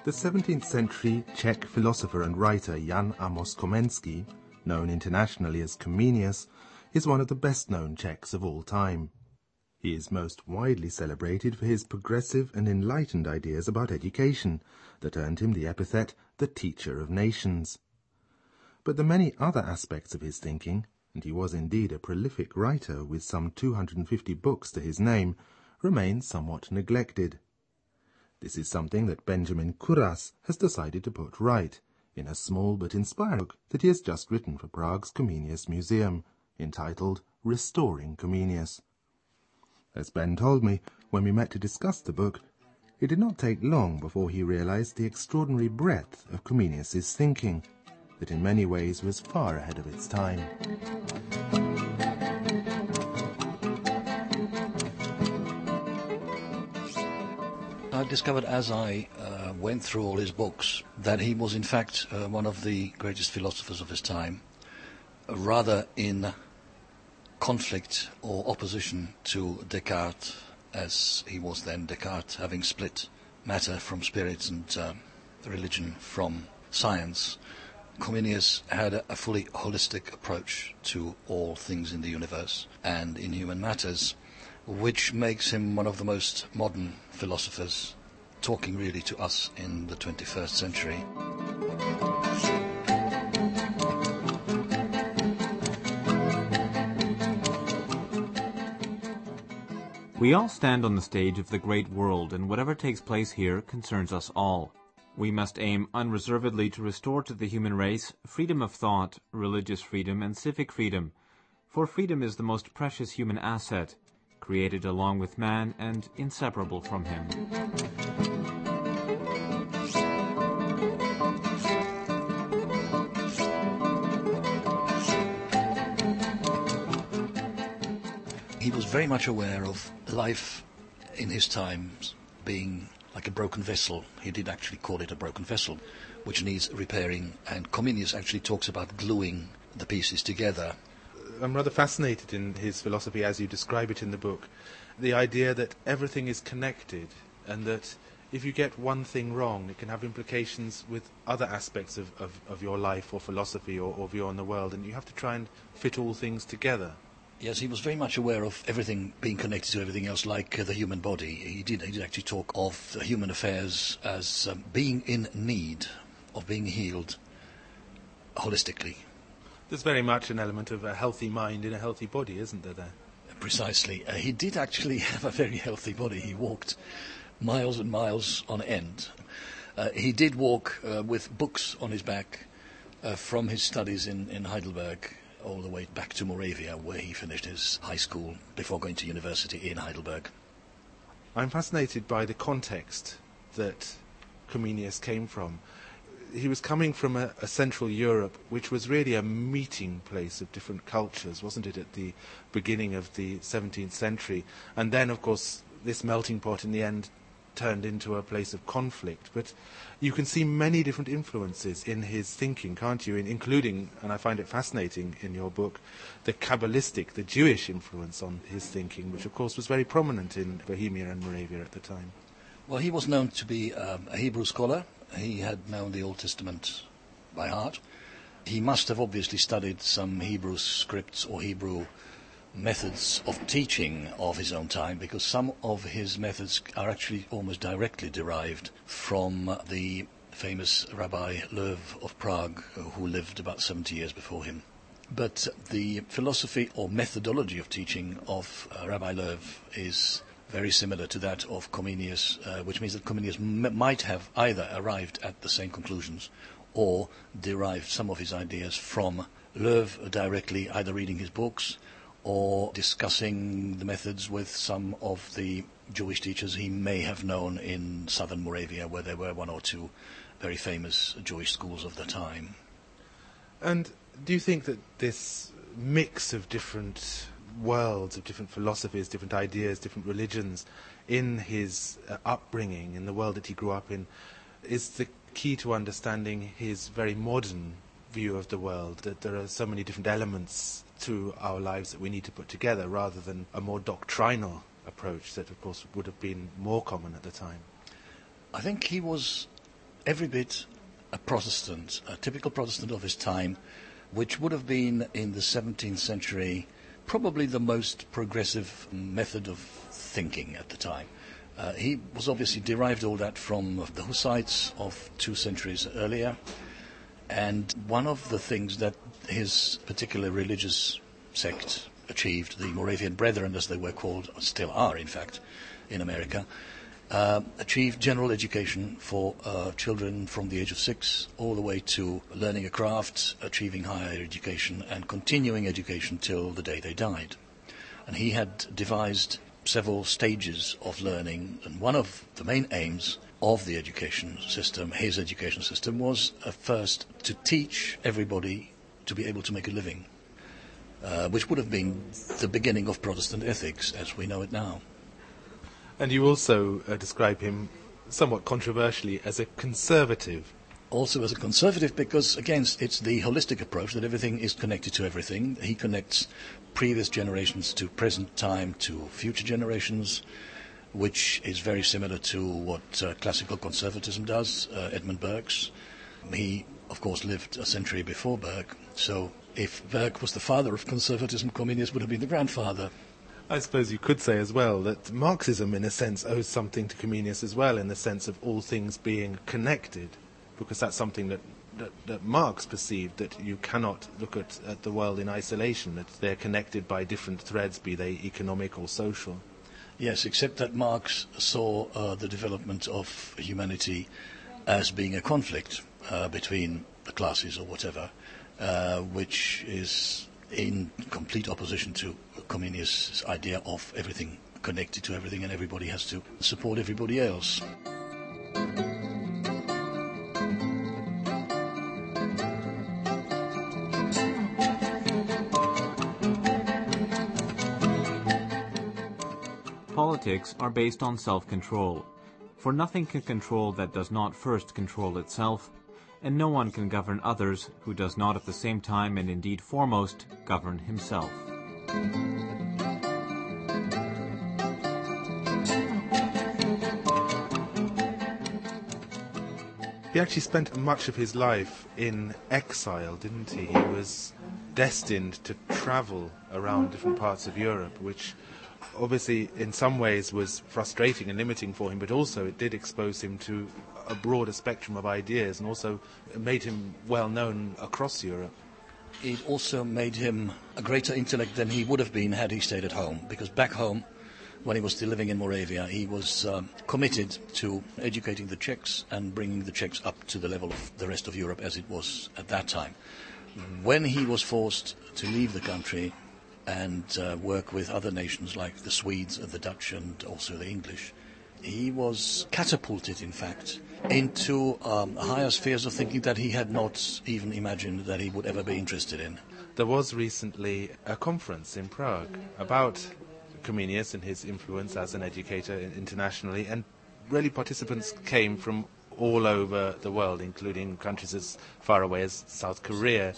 The 17th century Czech philosopher and writer Jan Amos Komenský, known internationally as Comenius, is one of the best-known Czechs of all time. He is most widely celebrated for his progressive and enlightened ideas about education that earned him the epithet the Teacher of Nations. But the many other aspects of his thinking, and he was indeed a prolific writer with some 250 books to his name, remain somewhat neglected. This is something that Benjamin Kuras has decided to put right in a small but inspiring book that he has just written for Prague's Comenius Museum, entitled Restoring Comenius. As Ben told me when we met to discuss the book, it did not take long before he realized the extraordinary breadth of Comenius's thinking, that in many ways was far ahead of its time. I discovered as I went through all his books that he was in fact one of the greatest philosophers of his time, rather in conflict or opposition to Descartes, as he was then Descartes, having split matter from spirit and religion from science. Comenius had a fully holistic approach to all things in the universe and in human matters, which makes him one of the most modern philosophers, talking really to us in the 21st century. We all stand on the stage of the great world, and whatever takes place here concerns us all. We must aim unreservedly to restore to the human race freedom of thought, religious freedom, and civic freedom, for freedom is the most precious human asset, created along with man and inseparable from him. He was very much aware of life in his times being like a broken vessel. He did actually call it a broken vessel, which needs repairing, and Comenius actually talks about gluing the pieces together. I'm rather fascinated in his philosophy as you describe it in the book, the idea that everything is connected and that if you get one thing wrong, it can have implications with other aspects of your life or philosophy or view on the world, and you have to try and fit all things together. Yes, he was very much aware of everything being connected to everything else, like the human body. He did actually talk of human affairs as being in need of being healed holistically. There's very much an element of a healthy mind in a healthy body, isn't there? Precisely. He did actually have a very healthy body. He walked miles and miles on end. He did walk with books on his back from his studies in Heidelberg all the way back to Moravia, where he finished his high school before going to university in Heidelberg. I'm fascinated by the context that Comenius came from. He was coming from a Central Europe, which was really a meeting place of different cultures, wasn't it, at the beginning of the 17th century? And then, of course, this melting pot in the end turned into a place of conflict. But you can see many different influences in his thinking, can't you, including, and I find it fascinating in your book, the Kabbalistic, the Jewish influence on his thinking, which, of course, was very prominent in Bohemia and Moravia at the time. Well, he was known to be a Hebrew scholar. He had known the Old Testament by heart. He must have obviously studied some Hebrew scripts or Hebrew methods of teaching of his own time, because some of his methods are actually almost directly derived from the famous Rabbi Löw of Prague, who lived about 70 years before him. But the philosophy or methodology of teaching of Rabbi Löw is very similar to that of Comenius, which means that Comenius might have either arrived at the same conclusions or derived some of his ideas from Löw directly, either reading his books or discussing the methods with some of the Jewish teachers he may have known in southern Moravia, where there were one or two very famous Jewish schools of the time. And do you think that this mix of different worlds, of different philosophies, different ideas, different religions in his upbringing, in the world that he grew up in, is the key to understanding his very modern view of the world, that there are so many different elements to our lives that we need to put together, rather than a more doctrinal approach that, of course, would have been more common at the time? I think he was every bit a Protestant, a typical Protestant of his time, which would have been in the 17th century probably the most progressive method of thinking at the time. He was obviously derived all that from the Hussites of 2 centuries earlier, and one of the things that his particular religious sect achieved, the Moravian Brethren as they were called, or still are in fact, in America, achieved general education for children from the age of 6 all the way to learning a craft, achieving higher education and continuing education till the day they died. And he had devised several stages of learning, and one of the main aims of the education system, his education system, was first to teach everybody to be able to make a living, which would have been the beginning of Protestant ethics as we know it now. And you also describe him somewhat controversially as a conservative. Also as a conservative because, again, it's the holistic approach that everything is connected to everything. He connects previous generations to present time to future generations, which is very similar to what classical conservatism does, Edmund Burke's. He, of course, lived a century before Burke, so if Burke was the father of conservatism, Comenius would have been the grandfather. I suppose you could say as well that Marxism, in a sense, owes something to Comenius as well, in the sense of all things being connected, because that's something that Marx perceived, that you cannot look at the world in isolation, that they're connected by different threads, be they economic or social. Yes, except that Marx saw the development of humanity as being a conflict between the classes or whatever, which is in complete opposition to Comenius' idea of everything connected to everything and everybody has to support everybody else. Politics are based on self-control, for nothing can control that does not first control itself, and no one can govern others who does not at the same time, and indeed foremost, govern himself. He actually spent much of his life in exile, didn't he? He was destined to travel around different parts of Europe, which obviously in some ways was frustrating and limiting for him, but also it did expose him to a broader spectrum of ideas and also made him well known across Europe. It also made him a greater intellect than he would have been had he stayed at home, because back home, when he was still living in Moravia, he was committed to educating the Czechs and bringing the Czechs up to the level of the rest of Europe as it was at that time. When he was forced to leave the country and work with other nations like the Swedes, the Dutch and also the English, he was catapulted, in fact, into higher spheres of thinking that he had not even imagined that he would ever be interested in. There was recently a conference in Prague about Comenius and his influence as an educator internationally, and really participants came from all over the world, including countries as far away as South Korea.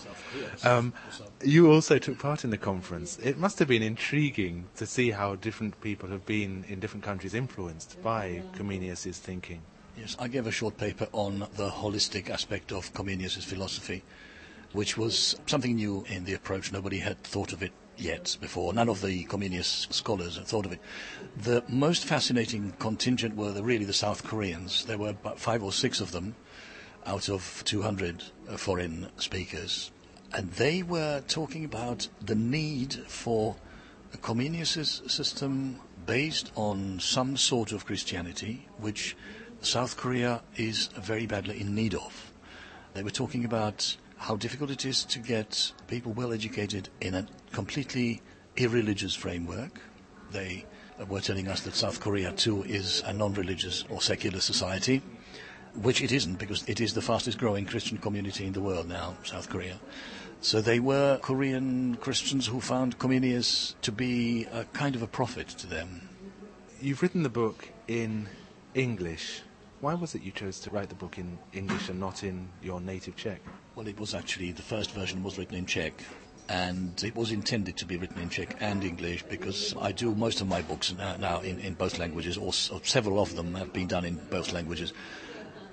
You also took part in the conference. It must have been intriguing to see how different people have been in different countries influenced by Comenius' thinking. Yes, I gave a short paper on the holistic aspect of Comenius' philosophy, which was something new in the approach. Nobody had thought of it yet before. None of the Comenius scholars had thought of it. The most fascinating contingent were really the South Koreans. There were about 5 or 6 of them out of 200 foreign speakers. And they were talking about the need for Comenius' system based on some sort of Christianity, which South Korea is very badly in need of. They were talking about how difficult it is to get people well educated in a completely irreligious framework. They were telling us that South Korea too is a non-religious or secular society, which it isn't, because it is the fastest growing Christian community in the world now, South Korea. So they were Korean Christians who found Comenius to be a kind of a prophet to them. You've written the book in English. Why was it you chose to write the book in English and not in your native Czech? Well, it was actually, the first version was written in Czech, and it was intended to be written in Czech and English, because I do most of my books now in both languages, or several of them have been done in both languages.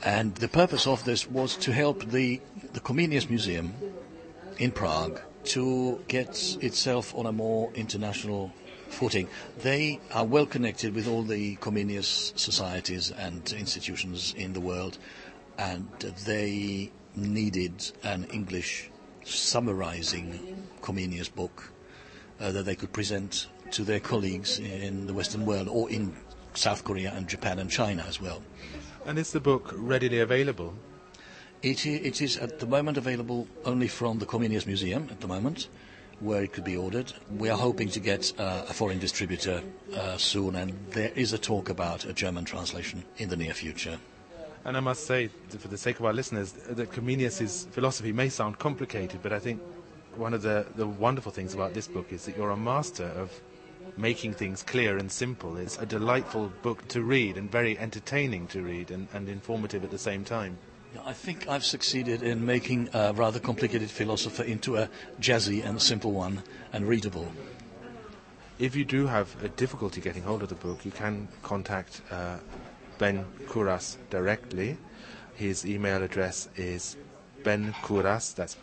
And the purpose of this was to help the Comenius Museum in Prague to get itself on a more international footing. They are well connected with all the Comenius societies and institutions in the world, and they needed an English summarizing Comenius book that they could present to their colleagues in the Western world, or in South Korea and Japan and China as well. And is the book readily available? It is at the moment available only from the Comenius Museum at the moment, where it could be ordered. We are hoping to get a foreign distributor soon, and there is a talk about a German translation in the near future. And I must say, for the sake of our listeners, that Comenius' philosophy may sound complicated, but I think one of the wonderful things about this book is that you're a master of making things clear and simple. It's a delightful book to read and very entertaining to read and informative at the same time. Yeah, I think I've succeeded in making a rather complicated philosophy into a jazzy and simple one and readable. If you do have a difficulty getting hold of the book, you can contact Ben Kouras directly. His email address is benkouras, that's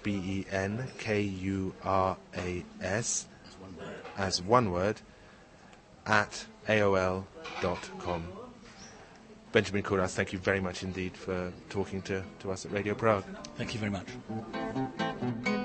BENKURAS, as one word, at AOL.com. Benjamin Kouras, thank you very much indeed for talking to us at Radio Prague. Thank you very much.